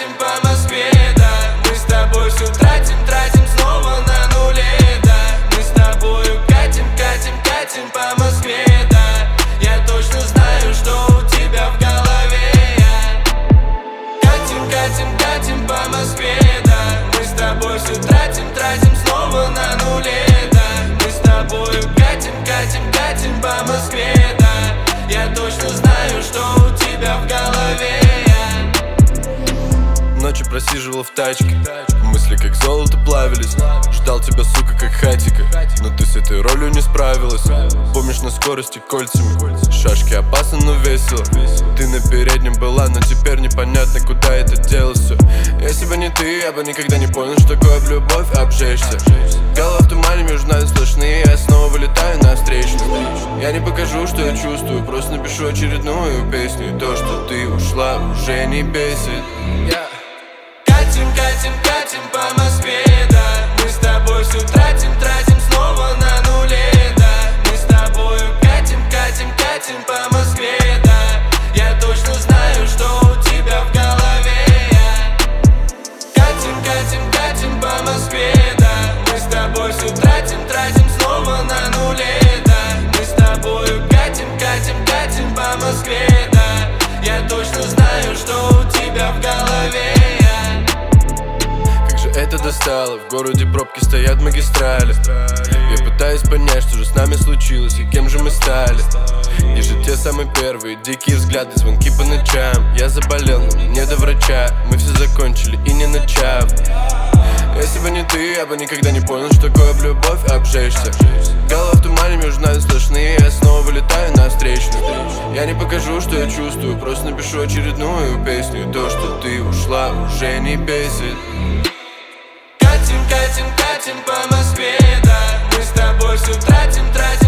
катим по Москве, да. Мы с тобой все тратим снова на нуле, да. Мы с тобою катим по Москве, да. Я точно знаю, что у тебя в голове. Катим по Москве, да. Мы с тобой все тратим снова на нуле, да. Мы с тобою катим по Москве, да. Я точно знаю, что у тебя в голове. Ночью просиживал в тачке, мысли как золото плавились. Ждал тебя, сука, как хатика, но ты с этой ролью не справилась. Помнишь, на скорости кольцами, шашки опасно, но весело. Ты на переднем была, но теперь непонятно, куда это делось все. Если бы не ты, я бы никогда не понял, что такое в любовь обжечься. Голова в тумане, между нами сплошные, я снова вылетаю на встречную. Я не покажу, что я чувствую, просто напишу очередную песню. И то, что ты ушла, уже не бесит. Катим по Москве, да. Мы с тобой все тратим снова на нуле, да. Мы с тобою катим по Москве, да. Я точно знаю, что у тебя в голове. Катим по Москве, да. Мы с тобой все тратим снова на нуле, да. Мы с тобою катим по Москве, да. Я точно знаю, что у тебя в голове. Это достало, в городе пробки стоят магистрали. Я пытаюсь понять, что же с нами случилось и кем же мы стали. И же те самые первые дикие взгляды, звонки по ночам. Я заболел, но не до врача. Мы все закончили и не начав. Если бы не ты, я бы никогда не понял, что такое в любовь обжечься. Голова в тумане, между нами сплошные, я снова вылетаю на встречную. Я не покажу, что я чувствую, просто напишу очередную песню. И то, что ты ушла, уже не бесит. Катим по Москве, да. Мы с тобой все тратим